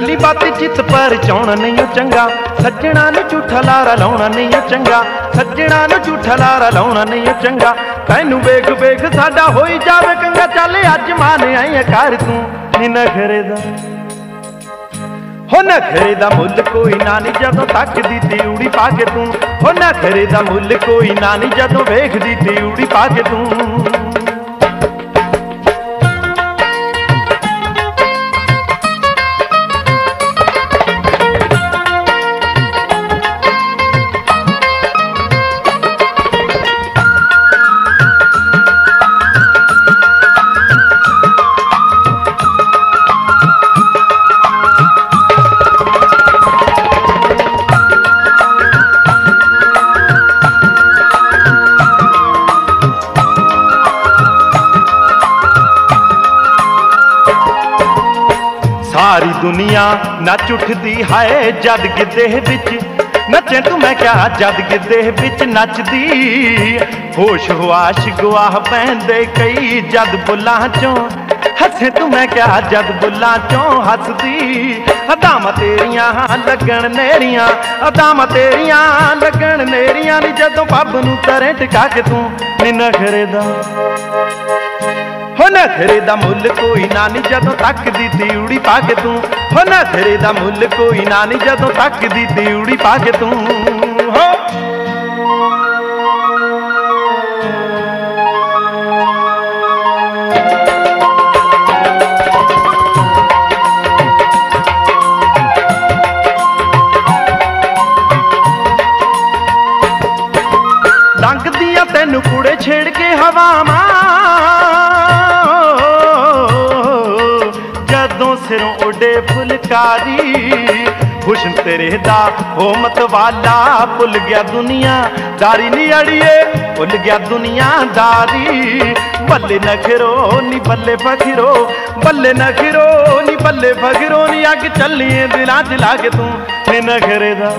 कली बात चित पर चाउना नहीं ओ चंगा, सज्जणा नूं झूठा लारा लाउणा नहीं ओ चंगा, सज्जणा नूं झूठा लारा लाउणा नहीं ओ चंगा। तैनूं वेख वेख साडा होई जावे कंगा, चल अज मान आई कर तूं नी नखरे दा, हो नखरे दा मुल कोई ना नी जदों तकदी त्यूड़ी पा के तूं, हो नखरे दा मुल कोई ना नी जदों वेखदी त्यूड़ी पा के तूं। सारी दुनिया नच उठदी है जद गिद्धे विच, नचे तू मैं क्या जद गिद्धे विच नचदी। होश हुआश गुआह पैंदे कई जद बुल्लां चों, हसे तू मैं क्या जद बुल्लां चों हसदी। अदामां तेरियां लगन नेरियां, अदामां तेरियां लगन नेरियां नी जदों पब नूं तरे टिका के तूं नी नखरे दा, हो नखरे दा मुल कोई ना नी जदों तकदी त्यूड़ी पा के तूं, हो नखरे दा मुल कोई ना नी जदों तकदी त्यूड़ी पा के तूं। हो लंघदियां तैनूं कुड़े छेड़ के हवावां, जदों सिरों उडे फुलकारी। हुस्न तेरे दा हो मतवाला, भुल गया दुनिया दारी नी अड़िए, भुल गया दुनियादारी। बल्ले नखरो नी बल्ले फखरो, बल्ले नखरो नी बल्ले फखरो नी अग चलिए दिलां च लागे तूं नी नखरे दा,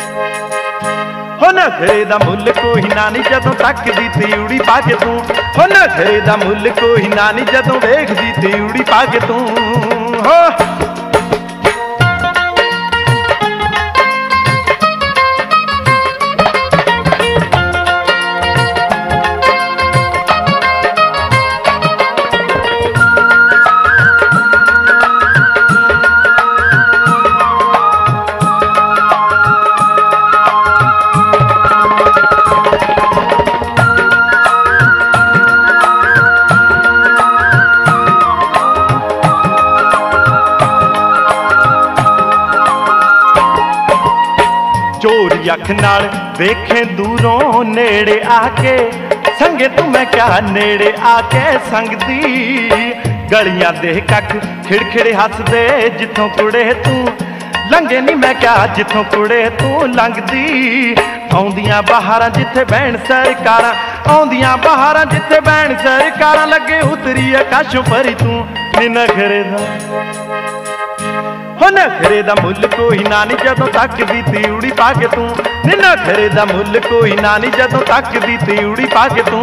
हो नखरे दा मुल कोई ना नी जदों तकदी त्यूड़ी पा के तूं, हो नखरे दा मुल कोई ना नी जदों वेखदी त्यूड़ी पा के तूं। हो चोरी अख नाल वेखे दूरों नेड़े आके, संगे तू मैं क्या नेड़े आके संगदी। गलियां दे कख खिड़खिड़े हसदे जिथों कुड़े तू लंघे नी मैं क्या जिथों कुड़े तू लंघदी। आउंदियां बहारां जिथे बैण सरकारां, आउंदियां बहारां जिथे बैण सरकारां, लगे उतरी आकाशों परी तू नी नखरे दा, हो नखरे दा मुल कोई ना नी जदों तकदी त्यूड़ी पा के तूं नी नखरे दा मुल कोई ना नी जदों तकदी त्यूड़ी पा के तूं।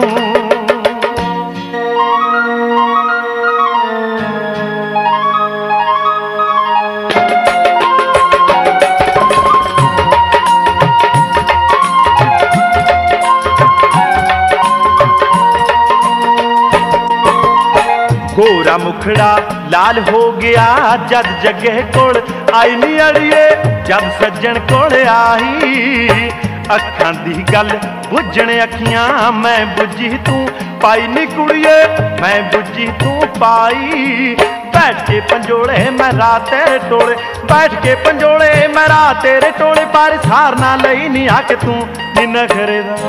गोरा मुखड़ा लाल हो गया जद जगे कोल आई नी अड़िए, जब सज्जन कोल आई। अखां दी गल बुझण अखियां मैं बुझी तू पाई नी कुड़िए, मैं बुझी तू पाई। बैठ के पंजोड़े मैं रात तेरे टोले, बैठ के पंजोड़े मैं रात तेरे टोले, पर सारना लई नी आके तू नी नखरे दा,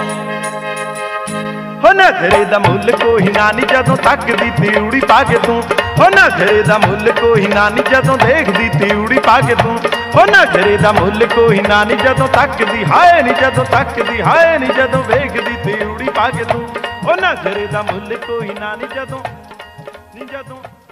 हो नखरे दा मुल कोई ना नी जदों तकदी त्यूड़ी पा के तूं, हो नखरे दा मुल कोई ना नी जदों देखदी त्यूड़ी पा के तूं, हो नखरे दा मुल कोई ना नी जदों तकदी हाय नी जदों तकदी हाय नी जदों वेखदी त्यूड़ी पा के तूं, हो नखरे दा मुल कोई ना नी जदों